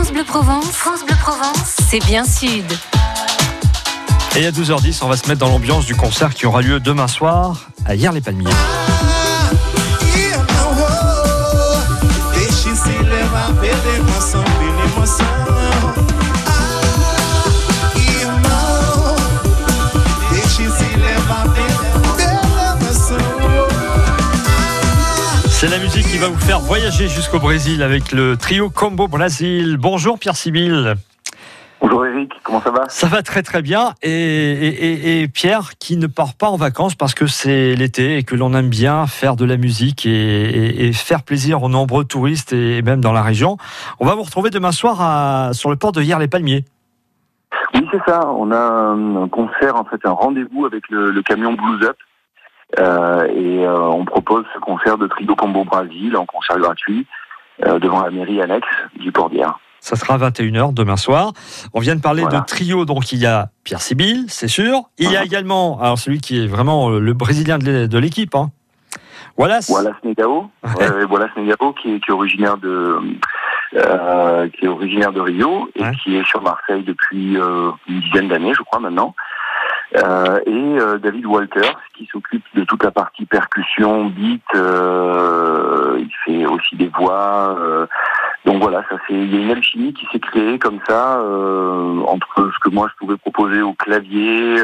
France Bleu Provence. France Bleu Provence, c'est bien sud. Et à 12h10, on va se mettre dans l'ambiance du concert qui aura lieu demain soir à Hyères-les-Palmiers. C'est la musique qui va vous faire voyager jusqu'au Brésil avec le trio Combo Brasil. Bonjour Pierre Sibille. Bonjour Eric, comment ça va ? Ça va très très bien. Et Pierre qui ne part pas en vacances parce que c'est l'été et que l'on aime bien faire de la musique et faire plaisir aux nombreux touristes et même dans la région. On va vous retrouver demain soir sur le port de Hyères-les-Palmiers. Oui, c'est ça. On a un concert, en fait, un rendez-vous avec le camion Blues Up. On propose ce concert de trio Combo Brasil en concert gratuit devant la mairie annexe du port d'Hyères. Ça sera à 21h demain soir. On vient de parler de trio, donc il y a Pierre Sibille, c'est sûr. Il y a également, alors celui qui est vraiment le Brésilien de l'équipe, hein. Wallace Negao, Wallace Negao qui est originaire de Rio et qui est sur Marseille depuis une dizaine d'années, je crois maintenant. Et David Walters qui s'occupe de toute la partie percussion, beat, il fait aussi des voix. Donc voilà, il y a une alchimie qui s'est créée comme ça entre ce que moi je pouvais proposer au clavier,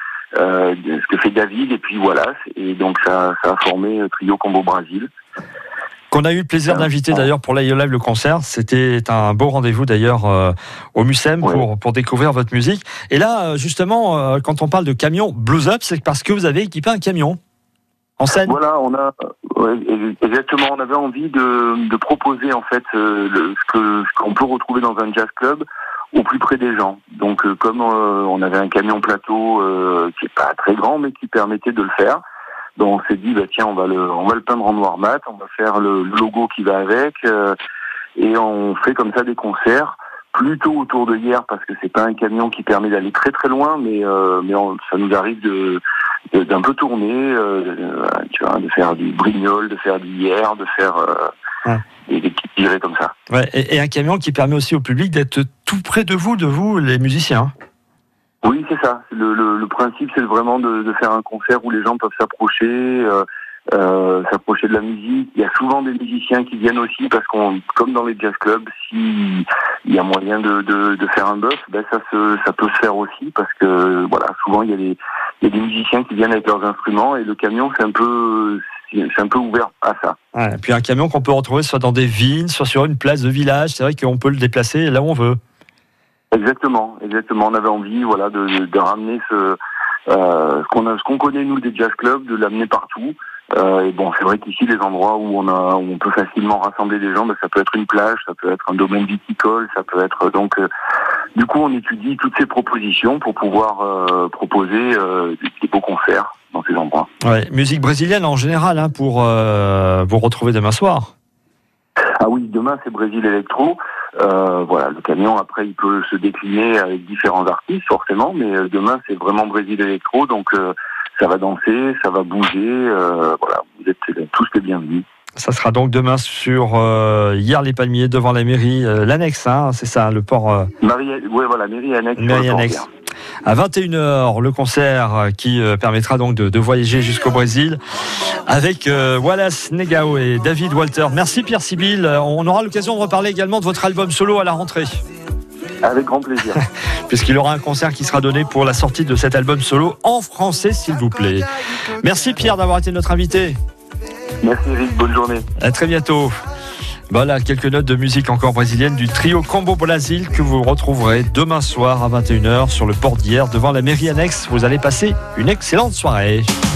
ce que fait David et puis Wallace, et donc ça a formé Trio Combo Brasil. Qu'on a eu le plaisir d'inviter d'ailleurs pour l'Aïe Live le concert. C'était un beau rendez-vous d'ailleurs au Mucem pour découvrir votre musique. Et là, justement, quand on parle de camion Blues Up, c'est parce que vous avez équipé un camion en scène. Voilà, exactement. On avait envie de proposer en fait ce qu'on peut retrouver dans un jazz club au plus près des gens. Donc, comme on avait un camion plateau qui est pas très grand, mais qui permettait de le faire. Donc on s'est dit tiens, on va le peindre en noir mat, on va faire le logo qui va avec, et on fait comme ça des concerts plutôt autour de Hyères parce que c'est pas un camion qui permet d'aller très très loin, mais ça nous arrive d'un peu tourner, tu vois, de faire du Brignoles, de faire du Hyères, de faire des petites tirées comme ça. Ouais, et un camion qui permet aussi au public d'être tout près de vous les musiciens. Oui, c'est ça. Le principe, c'est vraiment de faire un concert où les gens peuvent s'approcher de la musique. Il y a souvent des musiciens qui viennent aussi parce comme dans les jazz clubs, s'il y a moyen de faire un buzz, ça peut se faire aussi parce que souvent il y a des musiciens qui viennent avec leurs instruments et le camion c'est un peu ouvert à ça. Ouais, et puis un camion qu'on peut retrouver soit dans des vignes, soit sur une place de village. C'est vrai qu'on peut le déplacer là où on veut. Exactement. On avait envie, de ramener ce qu'on connaît nous des jazz clubs, de l'amener partout. Et c'est vrai qu'ici les endroits où on peut facilement rassembler des gens, ça peut être une plage, ça peut être un domaine viticole, ça peut être du coup on étudie toutes ces propositions pour pouvoir proposer des beaux concerts dans ces endroits. Ouais, musique brésilienne en général pour vous retrouver demain soir. Ah oui, demain c'est Brésil Electro. Le camion après il peut se décliner avec différents artistes forcément, mais demain c'est vraiment Brésil Electro, donc ça va danser, ça va bouger, vous êtes tous les bienvenus. Ça sera donc demain sur Hyères-les-Palmiers devant la mairie, l'annexe, c'est ça, le port. Mairie annexe. Mairie annexe. À 21h, le concert qui permettra donc de voyager jusqu'au Brésil avec Wallace Negao et David Walter. Merci Pierre Sibille. On aura l'occasion de reparler également de votre album solo à la rentrée. Avec grand plaisir. Puisqu'il y aura un concert qui sera donné pour la sortie de cet album solo en français, s'il vous plaît. Merci Pierre d'avoir été notre invité. Merci Eric, bonne journée. À très bientôt. Voilà, quelques notes de musique encore brésilienne du trio Combo Brasil que vous retrouverez demain soir à 21h sur le port d'Hyères devant la mairie annexe. Vous allez passer une excellente soirée.